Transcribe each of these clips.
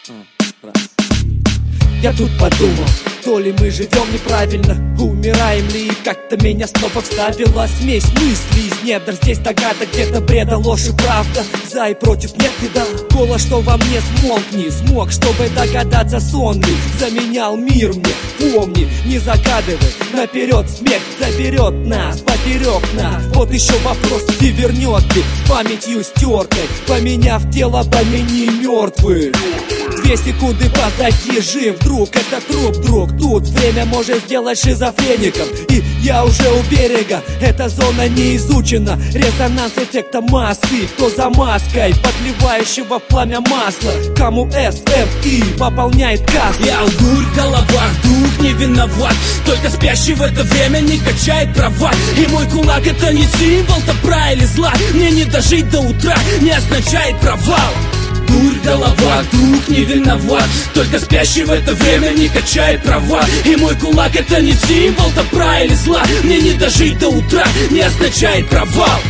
Я тут подумал, то ли мы живем неправильно, умираем ли, и как-то меня снова вставила смесь мыслей из недр. Здесь догадок, где-то бреда, ложь и правда, за и против нет беда. Голос, что во мне смолкни, смог, чтобы догадаться сонный, заменял мир мне. Помни, не загадывай, наперед смерть заберет нас, поперек нас. Вот еще вопрос, ты вернет ли с памятью стертой, поменяв тело, помяни мертвый. 2 секунды позади, жив, друг, это труп, друг. Тут время может сделать шизофреником, и я уже у берега. Эта зона не изучена, резонанс эффекта массы. Кто за маской, подливающего в пламя масла? Кому СМИ пополняет кассу? Я дурь в головах, дух не виноват, только спящий в это время не качает права. И мой кулак это не символ добра или зла, мне не дожить до утра не означает провал. Дурь в головах, дух не виноват, только спящий в это время не качает права. И мой кулак это не символ добра или зла, мне не дожить до утра не означает провал.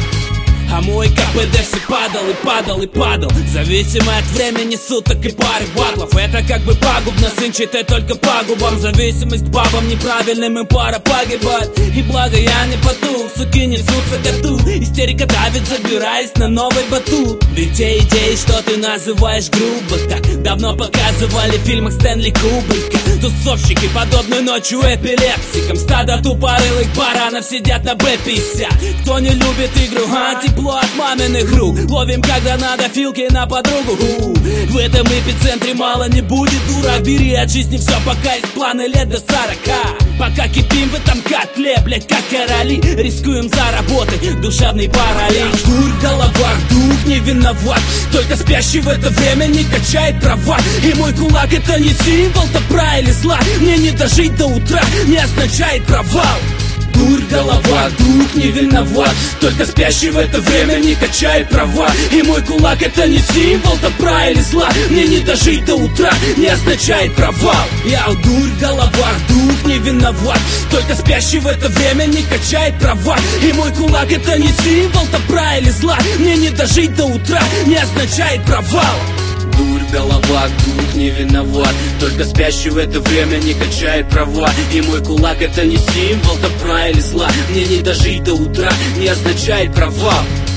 А мой КПД все падал и падал и падал, зависимо от времени суток и пары батлов. Это как бы пагубно, сын читай только пагубам. Зависимость к бабам неправильным, и пара погибает. И благо я не потух, суки несутся коту. Истерика давит, забираясь на новый батут. Ведь те идеи, что ты называешь грубо, так давно показывали в фильмах Стэнли Кубрика. Тусовщики подобны ночью эпилепсикам, стадо тупорылых баранов сидят на Б-50. Кто не любит игру, тепло от маминых рук, ловим когда надо филки на подругу. В этом эпицентре мало не будет, дурак, бери, очисти все, пока есть планы лет до 40. Пока кипим в этом котле, блять, как короли, рискуем заработать душевный паралич. Дурь в головах, дух не виноват, только спящий в это время не качает права. И мой кулак это не символ добра или зла, мне не дожить до утра не означает провал. Дурь в головах, дух не виноват, только спящий в это время не качает права. И мой кулак это не символ добра или зла, мне не дожить до утра не означает провал. Я дурь в головах, дух не виноват, только спящий в это время не качает права. И мой кулак это не символ добра или зла, мне не дожить до утра не означает провал. Дурь в головах, дух не виноват, только спящий в это время не качает права. И мой кулак это не символ добра или зла, мне не дожить до утра не означает провал.